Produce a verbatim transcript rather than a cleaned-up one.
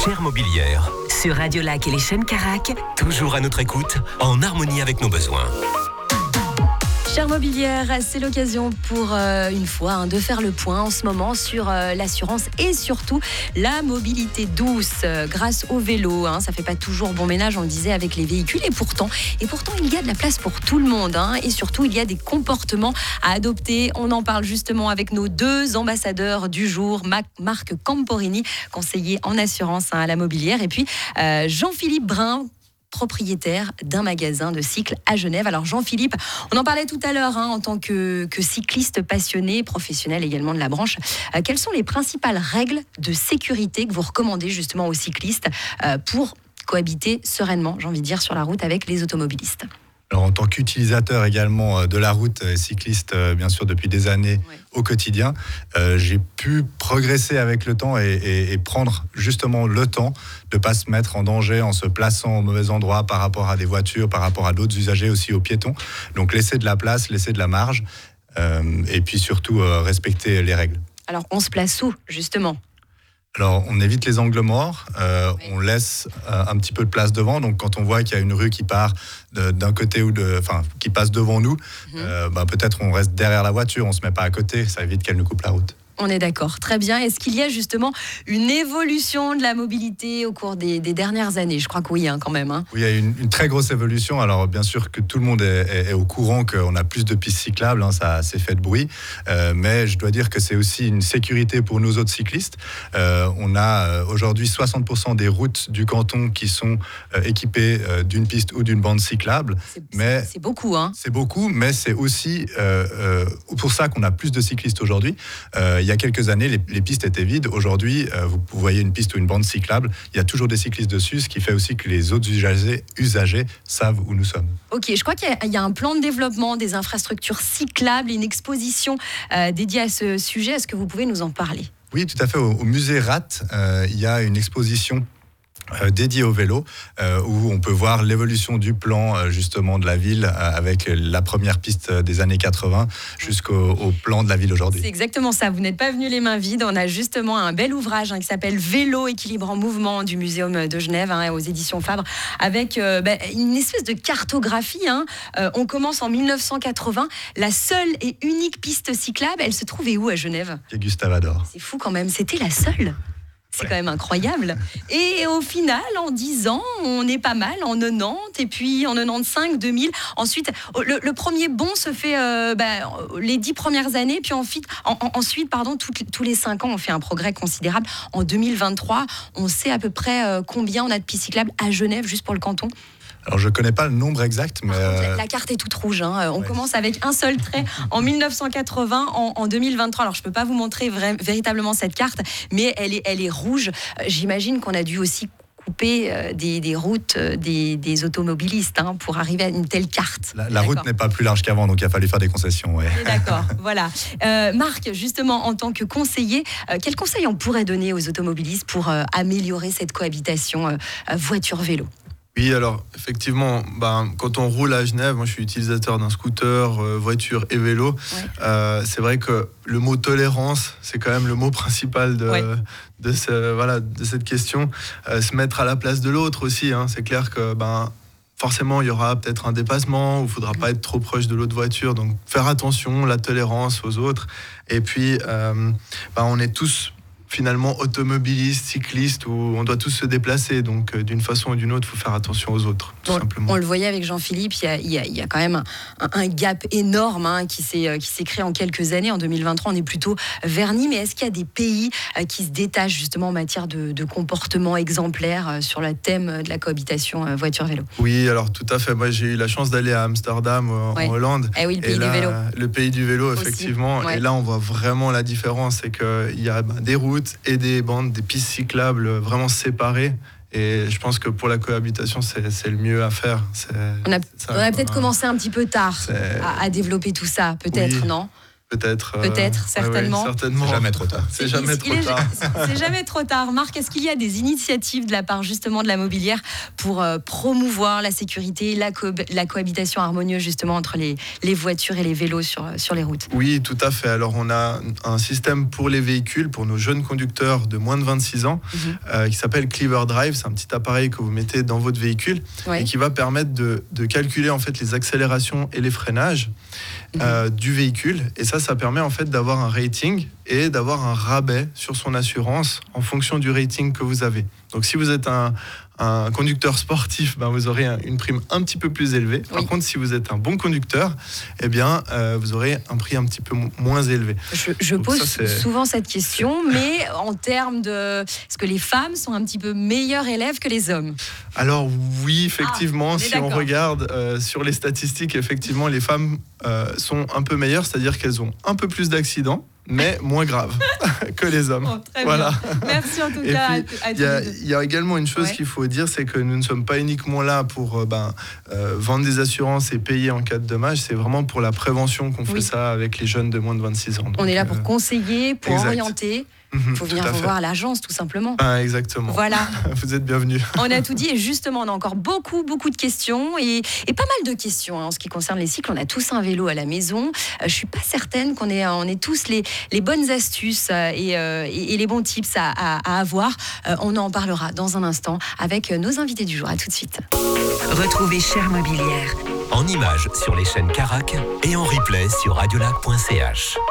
Chère Mobilière, Sur Radio Lac et les chaînes Carac. toujours à notre écoute, en harmonie avec nos besoins. Chère Mobilière, c'est l'occasion pour euh, une fois hein, de faire le point en ce moment sur euh, l'assurance et surtout la mobilité douce euh, grâce au vélo. Hein, ça fait pas toujours bon ménage, on le disait, avec les véhicules. Et pourtant, et pourtant il y a de la place pour tout le monde. Hein, et surtout, il y a des comportements à adopter. On en parle justement avec nos deux ambassadeurs du jour, Marc Camporini, conseiller en assurance hein, à la Mobilière, et puis euh, Jean-Philippe Brun, propriétaire d'un magasin de cycles à Genève. Alors Jean-Philippe, on en parlait tout à l'heure hein, en tant que, que cycliste passionné, professionnel également de la branche. Euh, quelles sont les principales règles de sécurité que vous recommandez justement aux cyclistes euh, pour cohabiter sereinement, j'ai envie de dire, sur la route avec les automobilistes ? Alors, en tant qu'utilisateur également de la route, cycliste bien sûr depuis des années ouais. au quotidien, euh, j'ai pu progresser avec le temps et, et, et prendre justement le temps de ne pas se mettre en danger en se plaçant au mauvais endroit par rapport à des voitures, par rapport à d'autres usagers, aussi aux piétons. Donc laisser de la place, laisser de la marge euh, et puis surtout euh, respecter les règles. Alors on se place où justement ? Alors, on évite les angles morts, euh, oui. on laisse euh, un petit peu de place devant. Donc, quand on voit qu'il y a une rue qui part de, d'un côté ou de, enfin, qui passe devant nous, mmh. euh, bah, peut-être on reste derrière la voiture, on se met pas à côté, ça évite qu'elle nous coupe la route. On est d'accord, très bien. Est-ce qu'il y a justement une évolution de la mobilité au cours des, des dernières années ? Je crois que oui, hein, quand même. Hein. Oui, il y a une, une très grosse évolution. Alors, bien sûr que tout le monde est, est, est au courant qu'on a plus de pistes cyclables, hein, ça a assez fait de bruit. Euh, mais je dois dire que c'est aussi une sécurité pour nous autres cyclistes. Euh, on a euh, aujourd'hui soixante pour cent des routes du canton qui sont euh, équipées euh, d'une piste ou d'une bande cyclable. C'est, mais c'est beaucoup, hein. C'est beaucoup, mais c'est aussi euh, euh, pour ça qu'on a plus de cyclistes aujourd'hui. Euh, il y a quelques années, les, les pistes étaient vides. Aujourd'hui, euh, vous, vous voyez une piste ou une bande cyclable, il y a toujours des cyclistes dessus, ce qui fait aussi que les autres usagers, usagers savent où nous sommes. Ok, je crois qu'il y a, il y a un plan de développement des infrastructures cyclables, une exposition euh, dédiée à ce sujet. Est-ce que vous pouvez nous en parler ? Oui, tout à fait. Au, au musée R A T, euh, il y a une exposition Euh, dédié au vélo, euh, où on peut voir l'évolution du plan euh, justement de la ville, euh, avec la première piste des années quatre-vingts jusqu'au au plan de la ville aujourd'hui. C'est exactement ça, vous n'êtes pas venu les mains vides. On a justement un bel ouvrage hein, qui s'appelle Vélo, équilibre en mouvement du Muséum de Genève hein, aux éditions Fabre, avec euh, bah, une espèce de cartographie. Hein. Euh, on commence en dix-neuf cent quatre-vingts, la seule et unique piste cyclable, elle se trouvait où à Genève ? C'est Gustave Ador. C'est fou quand même, c'était la seule. C'est ouais. quand même incroyable. Et au final, en dix ans, on est pas mal, en quatre-vingt-dix, et puis en quatre-vingt-quinze, deux mille. Ensuite, le, le premier bond se fait euh, bah, les dix premières années, puis ensuite, en, en, ensuite pardon, tout, tous les cinq ans, on fait un progrès considérable. En deux mille vingt-trois, on sait à peu près euh, combien on a de pistes cyclables à Genève, juste pour le canton. Alors, je ne connais pas le nombre exact, mais... Contre, la, la carte est toute rouge. Hein. On ouais. commence avec un seul trait en dix-neuf cent quatre-vingts, en, en deux mille vingt-trois. Alors, je ne peux pas vous montrer vra- véritablement cette carte, mais elle est, elle est rouge. J'imagine qu'on a dû aussi couper euh, des, des routes euh, des, des automobilistes hein, pour arriver à une telle carte. La, la route n'est pas plus large qu'avant, donc il a fallu faire des concessions. Ouais. D'accord, voilà. Euh, Marc, justement, en tant que conseiller, euh, quels conseils on pourrait donner aux automobilistes pour euh, améliorer cette cohabitation euh, voiture-vélo ? Oui, alors effectivement, bah, quand on roule à Genève, moi je suis utilisateur d'un scooter, euh, voiture et vélo. Ouais. Euh, c'est vrai que le mot tolérance, c'est quand même le mot principal de, ouais. de, ce, voilà, de cette question. Euh, se mettre à la place de l'autre aussi. Hein. C'est clair que ben, forcément il y aura peut-être un dépassement, où il ne faudra pas être trop proche de l'autre voiture. Donc faire attention, la tolérance aux autres. Et puis, euh, ben, on est tous... finalement automobiliste, cycliste, où on doit tous se déplacer. Donc, euh, d'une façon ou d'une autre, il faut faire attention aux autres, tout on, simplement. On le voyait avec Jean-Philippe, il y a, il y a, il y a quand même un, un gap énorme hein, qui, s'est, qui s'est créé en quelques années. En deux mille vingt-trois, on est plutôt vernis. Mais est-ce qu'il y a des pays euh, qui se détachent justement en matière de, de comportement exemplaire euh, sur le thème de la cohabitation euh, voiture-vélo ? Oui, alors tout à fait. Moi, j'ai eu la chance d'aller à Amsterdam, euh, ouais. en Hollande. Eh oui, le pays et là, du vélo. Le pays du vélo, aussi. Effectivement. Ouais. Et là, on voit vraiment la différence. C'est qu'il y a ben, des routes et des bandes, des pistes cyclables vraiment séparées. Et je pense que pour la cohabitation, c'est, c'est le mieux à faire. C'est, on a, ça, on a peut-être euh, commencé un petit peu tard à, à développer tout ça, peut-être, oui. non ? Peut-être. euh, Peut-être, ouais, ouais, certainement. certainement. C'est jamais trop tard. C'est jamais Il- trop il est- tard. C'est jamais trop tard. Marc, est-ce qu'il y a des initiatives de la part justement de la Mobilière pour euh, promouvoir la sécurité, la, co- la cohabitation harmonieuse justement entre les, les voitures et les vélos sur, sur les routes? Oui, tout à fait. Alors, on a un système pour les véhicules, pour nos jeunes conducteurs de moins de vingt-six ans, Mhm. euh, qui s'appelle Clever Drive. C'est un petit appareil que vous mettez dans votre véhicule Ouais. et qui va permettre de, de calculer en fait les accélérations et les freinages euh, du véhicule. Et ça, ça permet en fait d'avoir un rating et d'avoir un rabais sur son assurance en fonction du rating que vous avez. Donc, si vous êtes un, un conducteur sportif, ben, vous aurez un- une prime un petit peu plus élevée. Par Oui. contre, si vous êtes un bon conducteur, eh bien, euh, vous aurez un prix un petit peu mo- moins élevé. Je, je Donc pose ça, c'est- souvent cette question, mais en termes de... Est-ce que les femmes sont un petit peu meilleures élèves que les hommes? Alors oui, effectivement, Ah, on est si on d'accord. regarde euh, sur les statistiques, effectivement, les femmes euh, sont un peu meilleures, c'est-à-dire qu'elles ont un peu plus d'accidents, mais moins graves que les hommes. Oh, très Voilà. bien. Merci en tout Et cas à- puis, à Il tous y, a- les deux. il y a également une chose Ouais. qu'il faut dire, c'est que nous ne sommes pas uniquement là pour euh, ben, euh, vendre des assurances et payer en cas de dommage, c'est vraiment pour la prévention qu'on Oui. fait ça avec les jeunes de moins de vingt-six ans. On Donc, est là euh, pour conseiller, pour exact. orienter. Il mhm, faut tout venir à vous fait. voir à l'agence tout simplement. Ah, exactement. Voilà, Vous êtes bienvenus. on a tout dit et justement on a encore beaucoup beaucoup de questions et, et pas mal de questions hein, en ce qui concerne les cycles. On a tous un vélo à la maison. Euh, je suis pas certaine qu'on ait, on ait tous les, les bonnes astuces euh, et, euh, et, et les bons tips à, à- à avoir. Euh, on en parlera dans un instant avec nos invités du jour. À tout de suite. Retrouvez Cher Mobilière. En images sur les chaînes Carac et en replay sur radiolac point c h.